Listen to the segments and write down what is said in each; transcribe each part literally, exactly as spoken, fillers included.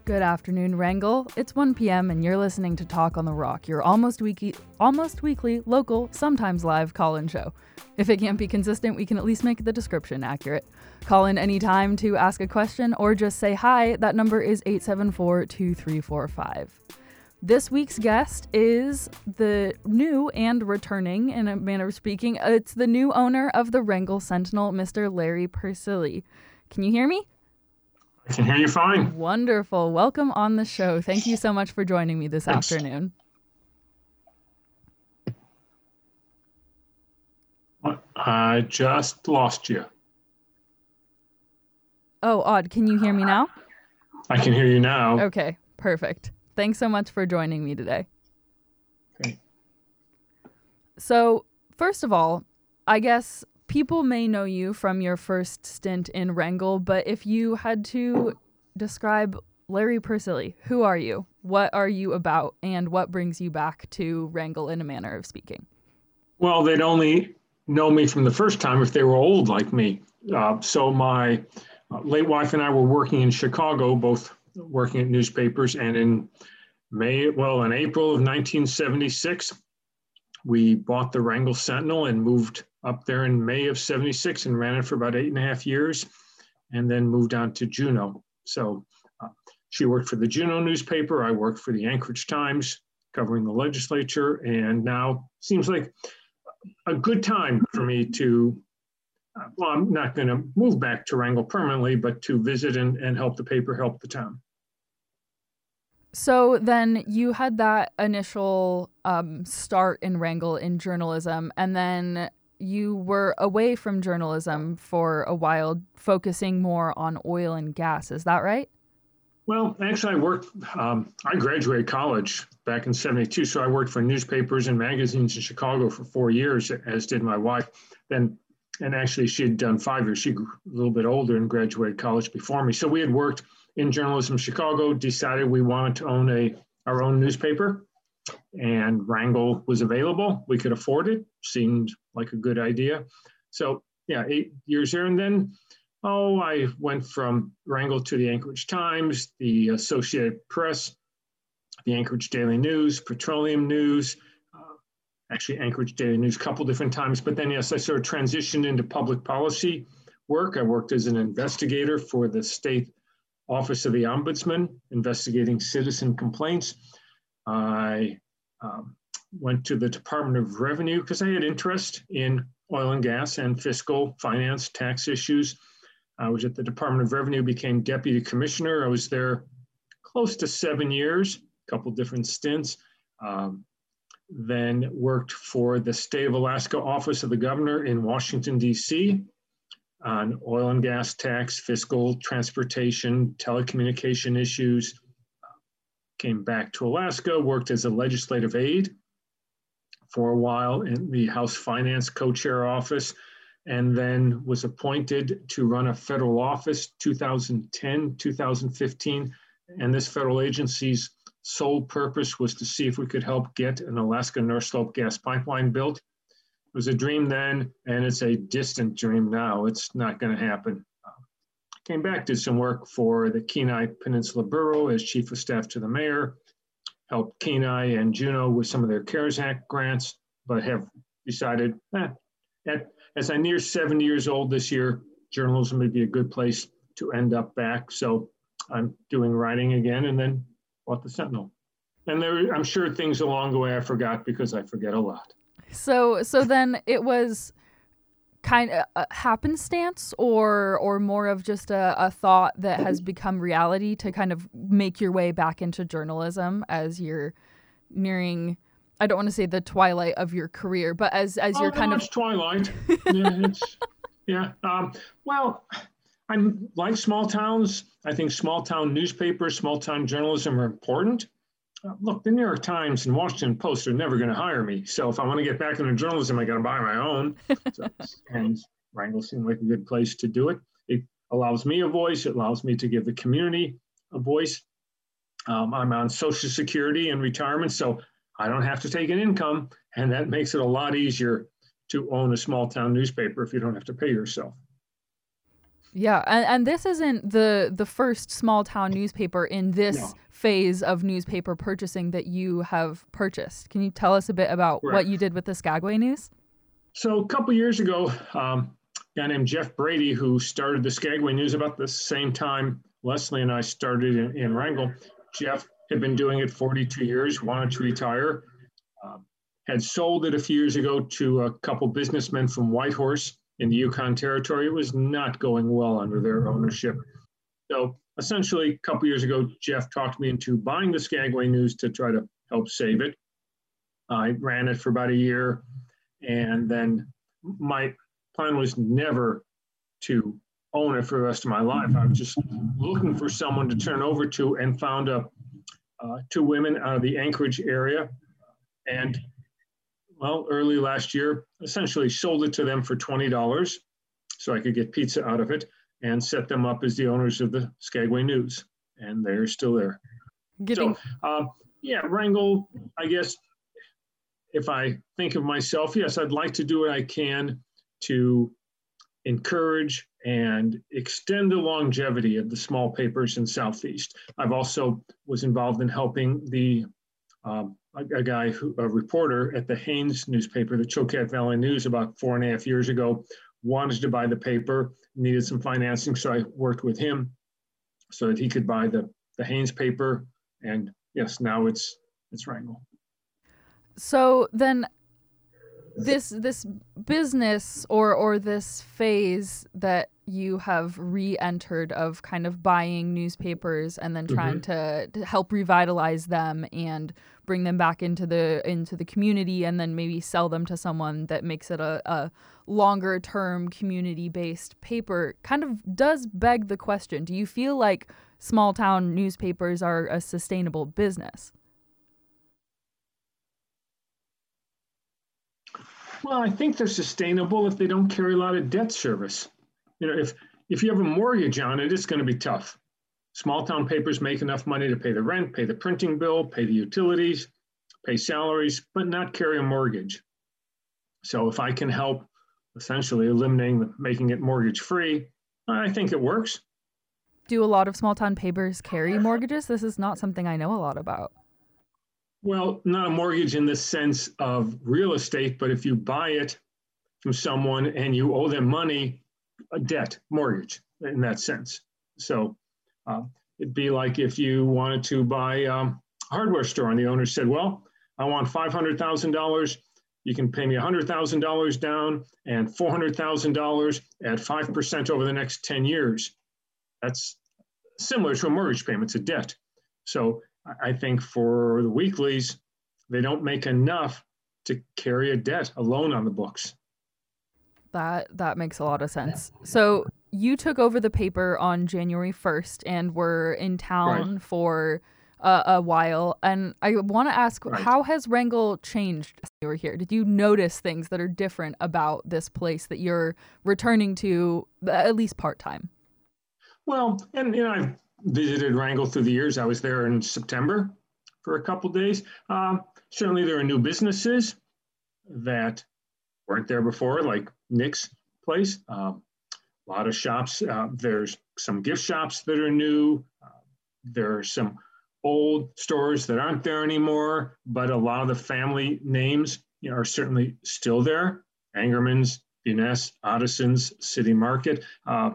Good afternoon, Wrangell. It's one p.m. and you're listening to Talk on the Rock, your almost weekly, almost weekly, local, sometimes live call-in show. If it can't be consistent, we can at least make the description accurate. Call in anytime to ask a question or just say hi. That number is eight seven four, two three four five. This week's guest is the new and returning, in a manner of speaking, it's the new owner of the Wrangell Sentinel, Mister Larry Persily. Can you hear me? I can hear you fine. Wonderful. Welcome on the show. Thank you so much for joining me this Thanks. afternoon. I just lost you. Oh, odd. Can you hear me now? I can hear you now. Okay, perfect. Thanks so much for joining me today. Okay. So, first of all, I guess people may know you from your first stint in Wrangell, but if you had to describe Larry Persily, who are you? What are you about? And what brings you back to Wrangell in a manner of speaking? Well, they'd only know me from the first time if they were old like me. Uh, so my uh, late wife and I were working in Chicago, both working at newspapers, and in May, well, in April of nineteen seventy-six, we bought the Wrangell Sentinel and moved up there in May of seventy-six and ran it for about eight and a half years, and then moved on to Juneau. So uh, she worked for the Juneau newspaper. I worked for the Anchorage Times, covering the legislature, and now seems like a good time for me to, uh, well, I'm not going to move back to Wrangell permanently, but to visit and, and help the paper, help the town. So then you had that initial um, start in Wrangell in journalism, and then you were away from journalism for a while, focusing more on oil and gas. Is that right? Well, actually, I worked, um, I graduated college back in seventy-two, so I worked for newspapers and magazines in Chicago for four years, as did my wife. Then, and actually, she had done five years. She grew a little bit older and graduated college before me. So we had worked in journalism in Chicago, decided we wanted to own a our own newspaper, and Wrangell was available. We could afford it. Seemed like a good idea. So yeah, eight years there. And then, oh, I went from Wrangell to the Anchorage Times, the Associated Press, the Anchorage Daily News, Petroleum News, uh, actually Anchorage Daily News a couple different times. But then, yes, I sort of transitioned into public policy work. I worked as an investigator for the state Office of the Ombudsman, investigating citizen complaints. I um, went to the Department of Revenue because I had interest in oil and gas and fiscal, finance, tax issues. I was at the Department of Revenue, became deputy commissioner. I was there close to seven years, a couple different stints. Um, then worked for the State of Alaska Office of the Governor in Washington, D C, on oil and gas tax, fiscal, transportation, telecommunication issues. Came back to Alaska, worked as a legislative aide for a while in the House Finance Co-Chair office, and then was appointed to run a federal office two thousand ten, two thousand fifteen. And this federal agency's sole purpose was to see if we could help get an Alaska North Slope gas pipeline built. It was a dream then, and it's a distant dream now. It's not going to happen. Uh, came back, did some work for the Kenai Peninsula Borough as chief of staff to the mayor, helped Kenai and Juneau with some of their CARES Act grants, but have decided, eh, at, as I near seventy years old this year, journalism would be a good place to end up back. So I'm doing writing again, and then bought the Sentinel. And there, I'm sure things along the way I forgot, because I forget a lot. So so then it was kind of a happenstance, or or more of just a, a thought that has become reality to kind of make your way back into journalism as you're nearing, I don't want to say the twilight of your career, but as as you're oh, kind no, of it's twilight. yeah, it's, yeah. Um, well, I'm like small towns. I think small town newspapers, small town journalism are important. Uh, look, the New York Times and Washington Post are never going to hire me. So if I want to get back into journalism, I got to buy my own. So, and Wrangell seemed like a good place to do it. It allows me a voice. It allows me to give the community a voice. Um, I'm on Social Security and retirement, so I don't have to take an income. And that makes it a lot easier to own a small town newspaper if you don't have to pay yourself. Yeah, and, and this isn't the the first small town newspaper in this No, phase of newspaper purchasing that you have purchased. Can you tell us a bit about what correct. you did with the Skagway News? So a couple years ago, um, a guy named Jeff Brady, who started the Skagway News about the same time Leslie and I started in, in Wrangell. Jeff had been doing it forty-two years, wanted to retire, um, had sold it a few years ago to a couple businessmen from Whitehorse in the Yukon Territory. It was not going well under their ownership. So essentially, a couple years ago, Jeff talked me into buying the Skagway News to try to help save it. I ran it for about a year, and then my plan was never to own it for the rest of my life. I was just looking for someone to turn over to, and found a, uh, two women out of the Anchorage area. And well, early last year, essentially sold it to them for twenty dollars so I could get pizza out of it, and set them up as the owners of the Skagway News. And they're still there. Giving So, um, yeah, Wrangell, I guess if I think of myself, yes, I'd like to do what I can to encourage and extend the longevity of the small papers in Southeast. I've also was involved in helping the um, a, a guy, who, a reporter at the Haines newspaper, the Choquette Valley News, about four and a half years ago, wanted to buy the paper, needed some financing, so I worked with him so that he could buy the, the Haines paper. And yes, now it's it's Wrangell. So then this this business or or this phase that you have re-entered of kind of buying newspapers and then trying mm-hmm. to, to help revitalize them and bring them back into the into the community, and then maybe sell them to someone that makes it a, a longer term community based paper, kind of does beg the question, do you feel like small town newspapers are a sustainable business? Well, I think they're sustainable if they don't carry a lot of debt service. You know, if if you have a mortgage on it, it's going to be tough. Small town papers make enough money to pay the rent, pay the printing bill, pay the utilities, pay salaries, but not carry a mortgage. So if I can help essentially eliminating, making it mortgage free, I think it works. Do a lot of small town papers carry mortgages? This is not something I know a lot about. Well, not a mortgage in the sense of real estate, but if you buy it from someone and you owe them money, a debt, mortgage in that sense. So uh, it'd be like if you wanted to buy um, a hardware store and the owner said, well, I want five hundred thousand dollars. You can pay me one hundred thousand dollars down and four hundred thousand dollars at five percent over the next ten years. That's similar to a mortgage payment, it's a debt. So I think for the weeklies, they don't make enough to carry a debt, a loan on the books. That that makes a lot of sense. So you took over the paper on January first and were in town right. for uh, a while. And I want to ask, right. how has Wrangell changed since you were here? Did you notice things that are different about this place that you're returning to, at least part-time? Well, and you know, I've visited Wrangell through the years. I was there in September for a couple of days. Um, certainly there are new businesses that weren't there before, like Nick's place. Um, a lot of shops. Uh, there's some gift shops that are new. Uh, there are some old stores that aren't there anymore, but a lot of the family names, you know, are certainly still there. Angerman's, Buness, Ottison's, City Market. Uh,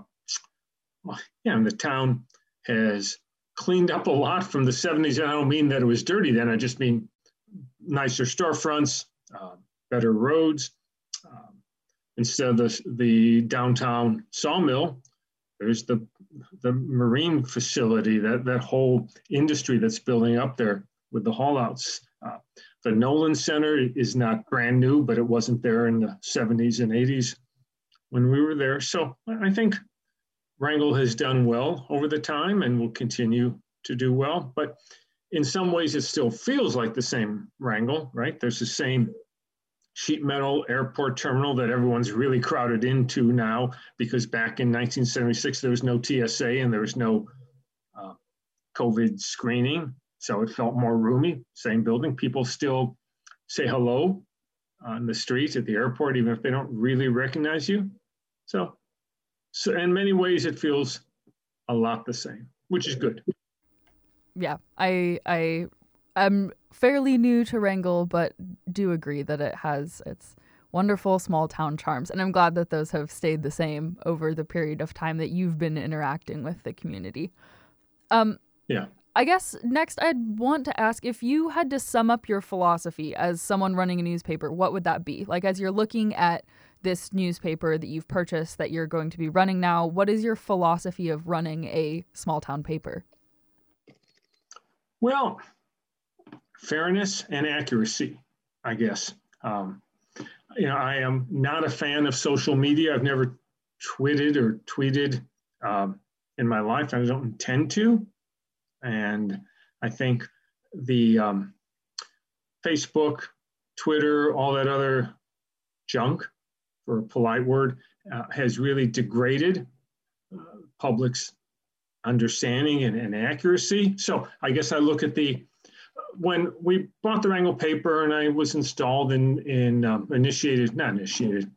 yeah, and the town has cleaned up a lot from the seventies. And I don't mean that it was dirty then. I just mean nicer storefronts, uh, better roads. Um, instead of the, the downtown sawmill, there's the the marine facility, that, that whole industry that's building up there with the haul-outs. Uh, the Nolan Center is not brand new, but it wasn't there in the seventies and eighties when we were there. So I think Wrangell has done well over the time and will continue to do well. But in some ways, it still feels like the same Wrangell, right? There's the same sheet metal airport terminal that everyone's really crowded into now, because back in nineteen seventy-six, there was no T S A and there was no uh, COVID screening. So it felt more roomy, same building. People still say hello on the street at the airport, even if they don't really recognize you. So So in many ways, it feels a lot the same, which is good. Yeah, I I am fairly new to Wrangell, but do agree that it has its wonderful small town charms, and I'm glad that those have stayed the same over the period of time that you've been interacting with the community. Um, yeah. I guess next I'd want to ask, if you had to sum up your philosophy as someone running a newspaper, what would that be? Like, as you're looking at this newspaper that you've purchased that you're going to be running now, what is your philosophy of running a small town paper? Well, fairness and accuracy, I guess. Um, you know, I am not a fan of social media. I've never tweeted or tweeted um, in my life. I don't intend to. And I think the um, Facebook, Twitter, all that other junk, for a polite word, uh, has really degraded uh, public's understanding and, and accuracy. So I guess I look at the, when we bought the Wrangell paper and I was installed in, in um, initiated, not initiated,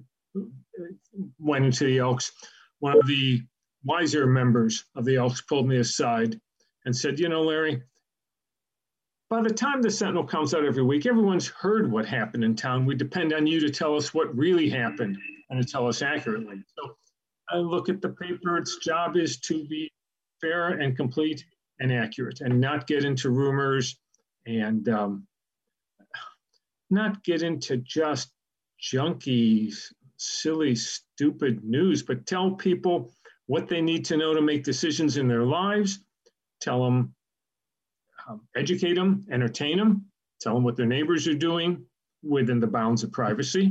went into the Elks, one of the wiser members of the Elks pulled me aside and said, you know, Larry, by the time the Sentinel comes out every week, everyone's heard what happened in town. We depend on you to tell us what really happened and to tell us accurately. So I look at the paper, its job is to be fair and complete and accurate and not get into rumors and um, not get into just junky, silly, stupid news, but tell people what they need to know to make decisions in their lives, tell them, um, educate them, entertain them, tell them what their neighbors are doing within the bounds of privacy.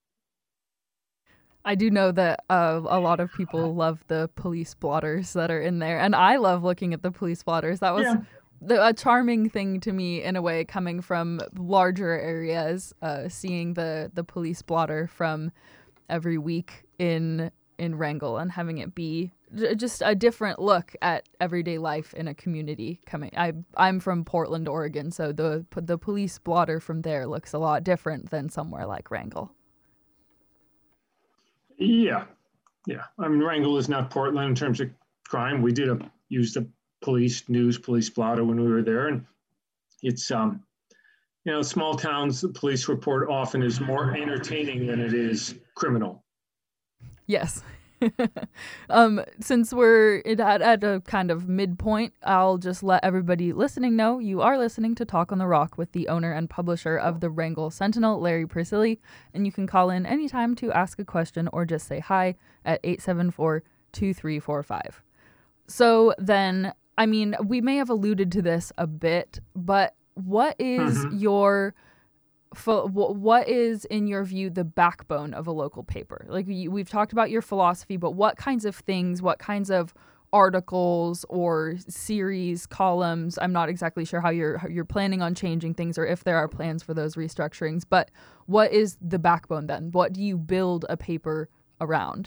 I do know that uh, a lot of people love the police blotters that are in there, and I love looking at the police blotters. That was Yeah. the, a charming thing to me, in a way, coming from larger areas, uh, seeing the, the police blotter from every week in in Wrangell and having it be j- just a different look at everyday life in a community. Coming, I I'm from Portland, Oregon, so the the police blotter from there looks a lot different than somewhere like Wrangell. Yeah, yeah. I mean, Wrangell is not Portland in terms of crime. We did a, use the police news, police blotter when we were there, and it's um, you know, small towns. The police report often is more entertaining than it is criminal. Yes. um, since we're at, at a kind of midpoint, I'll just let everybody listening know you are listening to Talk on the Rock with the owner and publisher of the Wrangell Sentinel, Larry Persily, and you can call in anytime to ask a question or just say hi at eight seven four, two three four five. So then, I mean, we may have alluded to this a bit, but what is mm-hmm. your... what is, in your view, the backbone of a local paper? Like, we've talked about your philosophy, but what kinds of things, what kinds of articles or series, columns, I'm not exactly sure how you're how you're planning on changing things or if there are plans for those restructurings, but what is the backbone then? What do you build a paper around?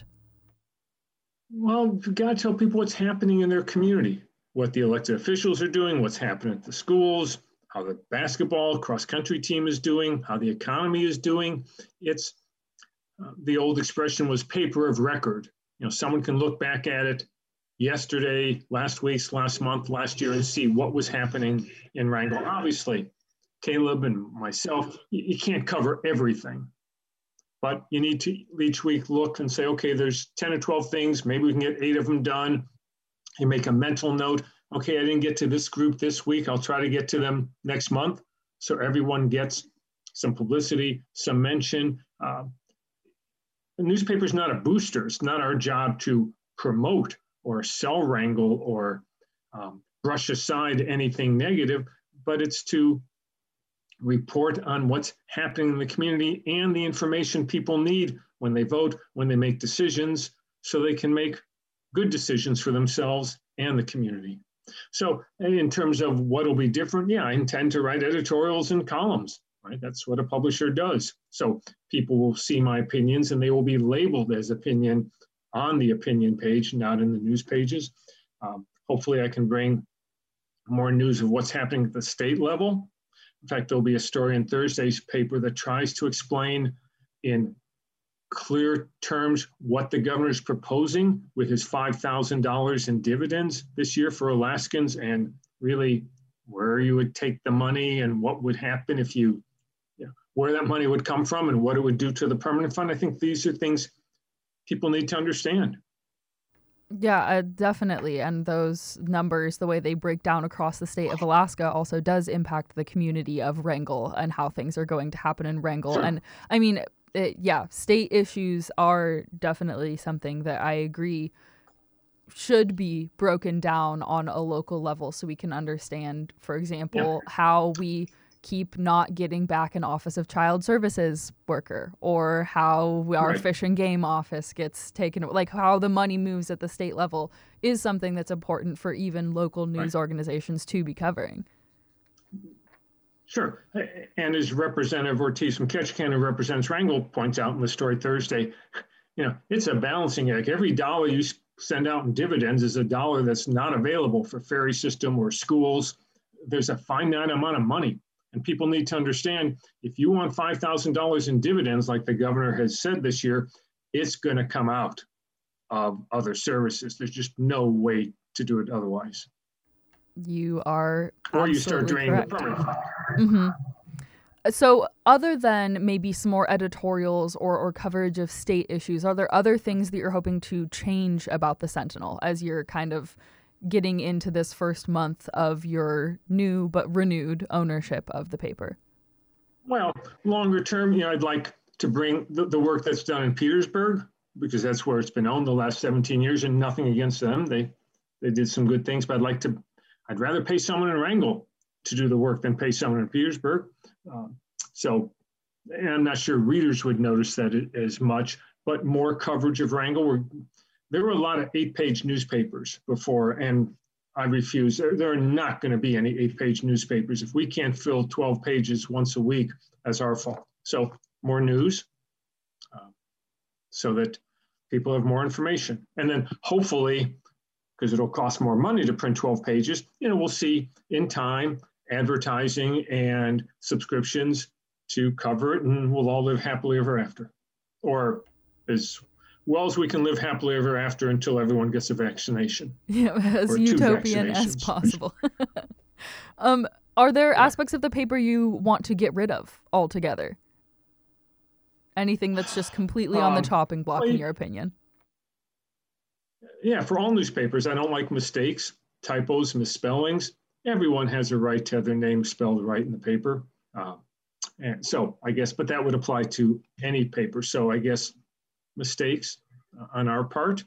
Well, you've got to tell people what's happening in their community, what the elected officials are doing, what's happening at the schools, how the basketball cross-country team is doing, how the economy is doing. It's uh, the old expression was paper of record. You know, someone can look back at it yesterday, last week's, last month, last year, and see what was happening in Wrangell. Obviously, Caleb and myself, you, you can't cover everything, but you need to each week look and say, okay, there's ten or twelve things. Maybe we can get eight of them done. You make a mental note. Okay, I didn't get to this group this week. I'll try to get to them next month. So everyone gets some publicity, some mention. Uh, the newspaper is not a booster. It's not our job to promote or sell Wrangell or um, brush aside anything negative, but it's to report on what's happening in the community and the information people need when they vote, when they make decisions, so they can make good decisions for themselves and the community. So in terms of what will be different, yeah, I intend to write editorials and columns, right? That's what a publisher does. So people will see my opinions and they will be labeled as opinion on the opinion page, not in the news pages. Um, hopefully I can bring more news of what's happening at the state level. In fact, there'll be a story in Thursday's paper that tries to explain in clear terms what the governor's proposing with his five thousand dollars in dividends this year for Alaskans, and really where you would take the money and what would happen if you, you know, where that money would come from and what it would do to the permanent fund. I think these are things people need to understand. Yeah, uh, definitely. And those numbers, the way they break down across the state of Alaska, also does impact the community of Wrangell and how things are going to happen in Wrangell. Sure. And I mean, it, yeah, state issues are definitely something that I agree should be broken down on a local level so we can understand, for example, yeah. how we keep not getting back an Office of Child Services worker, or how our right. Fish and Game office gets taken, like how the money moves at the state level is something that's important for even local news right. organizations to be covering. Sure. And as Representative Ortiz from Ketchikan, who represents Wrangell, points out in the story Thursday, you know, it's a balancing act. Every dollar you send out in dividends is a dollar that's not available for ferry system or schools. There's a finite amount of money. And people need to understand, if you want five thousand dollars in dividends, like the governor has said this year, it's going to come out of other services. There's just no way to do it otherwise. You are Or you start draining correct. the permanent fund. Mm-hmm. So other than maybe some more editorials or, or coverage of state issues, are there other things that you're hoping to change about the Sentinel as you're kind of getting into this first month of your new but renewed ownership of the paper? Well, longer term, you know, I'd like to bring the, the work that's done in Petersburg, because that's where it's been owned the last seventeen years, and nothing against them. They they did some good things, but I'd like to, I'd rather pay someone in Wrangell to do the work than pay someone in Petersburg. Um, so, and I'm not sure readers would notice that as much, but more coverage of Wrangell. We're, There were a lot of eight-page newspapers before, and I refuse. There, there are not going to be any eight-page newspapers. If we can't fill twelve pages once a week, that's our fault. So more news uh, so that people have more information. And then hopefully, because it'll cost more money to print twelve pages, you know, we'll see in time advertising and subscriptions to cover it, and we'll all live happily ever after. Or as well as we can live happily ever after until everyone gets a vaccination. Yeah, as utopian as possible. um, are there yeah. aspects of the paper you want to get rid of altogether? Anything that's just completely on um, the chopping block, well, in your opinion? Yeah, for all newspapers, I don't like mistakes, typos, misspellings. Everyone has a right to have their name spelled right in the paper. Uh, and so I guess, but that would apply to any paper. So I guess mistakes uh, on our part.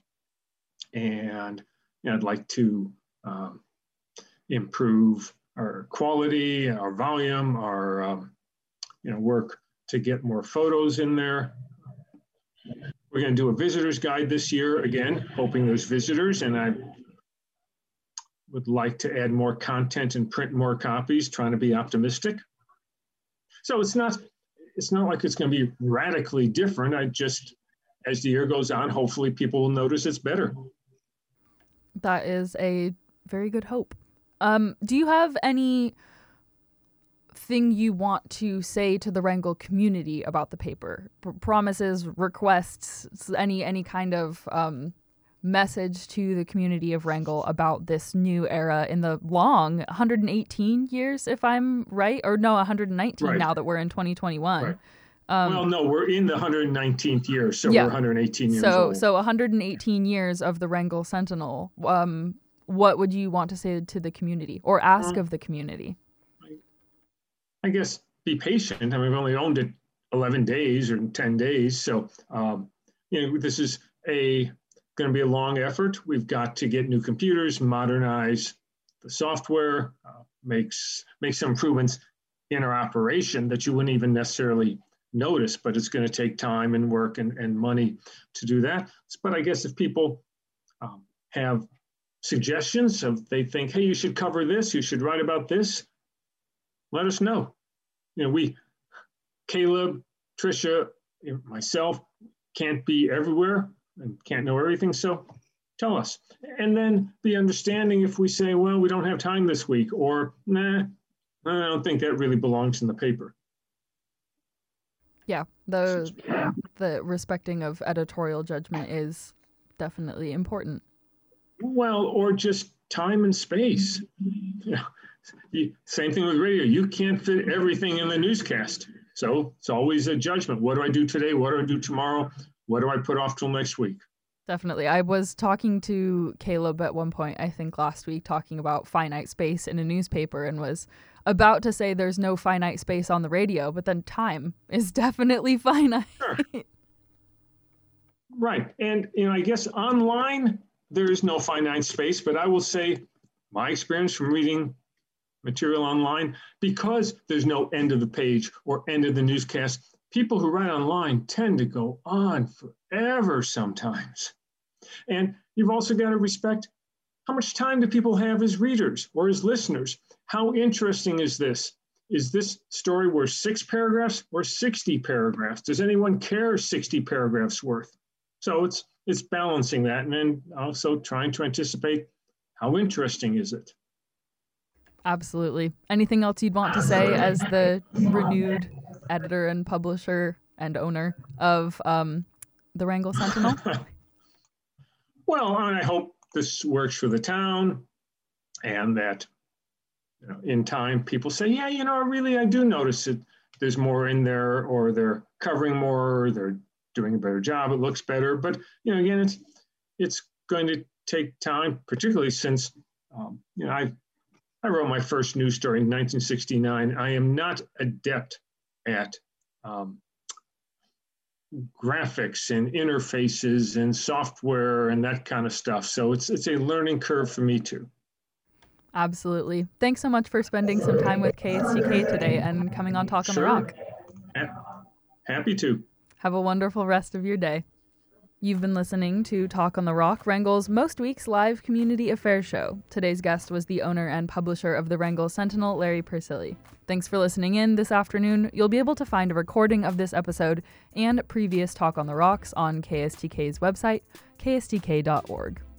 And you know, I'd like to um, improve our quality, our volume, our um, you know, work to get more photos in there. We're going to do a visitor's guide this year, again, hoping there's visitors, and I would like to add more content and print more copies, trying to be optimistic. So it's not, it's not like it's going to be radically different. I just, as the year goes on, hopefully people will notice it's better. That is a very good hope. Um, do you have any thing you want to say to the Wrangell community about the paper? P- promises, requests, any any kind of um, message to the community of Wrangell about this new era in the long one hundred eighteen years, if I'm right? Or no, one hundred nineteen right. Now that we're in twenty twenty-one. Right. Um, well, no, we're in the one hundred nineteenth year, so yeah. we're one hundred eighteen years so, old. So one hundred eighteen years of the Wrangell Sentinel. Um, what would you want to say to the community or ask um, of the community? I guess be patient. I mean, we've only owned it eleven days or ten days. So, um, you know, this is a going to be a long effort. We've got to get new computers, modernize the software, uh, makes make some improvements in our operation that you wouldn't even necessarily notice, but it's going to take time and work and, and money to do that. But I guess if people um, have suggestions, if they think, hey, you should cover this, you should write about this, let us know. You know, we, Caleb, Tricia, myself, can't be everywhere and can't know everything, so tell us. And then be understanding if we say, well, we don't have time this week, or nah, I don't think that really belongs in the paper. Yeah, the the respecting of editorial judgment is definitely important. Well, or just time and space. Yeah. Same thing with radio. You can't fit everything in the newscast. So it's always a judgment. What do I do today? What do I do tomorrow? What do I put off till next week? Definitely. I was talking to Caleb at one point, I think last week, talking about finite space in a newspaper, and was about to say there's no finite space on the radio, but then time is definitely finite. Sure. Right. And, you know, I guess online, there is no finite space, but I will say my experience from reading material online, because there's no end of the page or end of the newscast, people who write online tend to go on forever sometimes. And you've also got to respect how much time do people have as readers or as listeners? How interesting is this? Is this story worth six paragraphs or sixty paragraphs? Does anyone care sixty paragraphs worth? So it's it's balancing that, and then also trying to anticipate how interesting is it. Absolutely. Anything else you'd want to say as the renewed editor and publisher and owner of um, the Wrangell Sentinel? Well, I hope this works for the town, and that, you know, in time people say, yeah, you know, really, I do notice it. There's more in there, or they're covering more, or they're doing a better job. It looks better. But, you know, again, it's it's going to take time, particularly since, um, you know, I I wrote my first news story in nineteen sixty-nine. I am not adept at um, graphics and interfaces and software and that kind of stuff. So it's it's a learning curve for me too. Absolutely. Thanks so much for spending some time with K S T K today and coming on Talk Sure. on the Rock. Happy to. Have a wonderful rest of your day. You've been listening to Talk on the Rock, Wrangell's most week's live community affairs show. Today's guest was the owner and publisher of the Wrangell Sentinel, Larry Persily. Thanks for listening in this afternoon. You'll be able to find a recording of this episode and previous Talk on the Rocks on K S T K's website, K S T K dot org.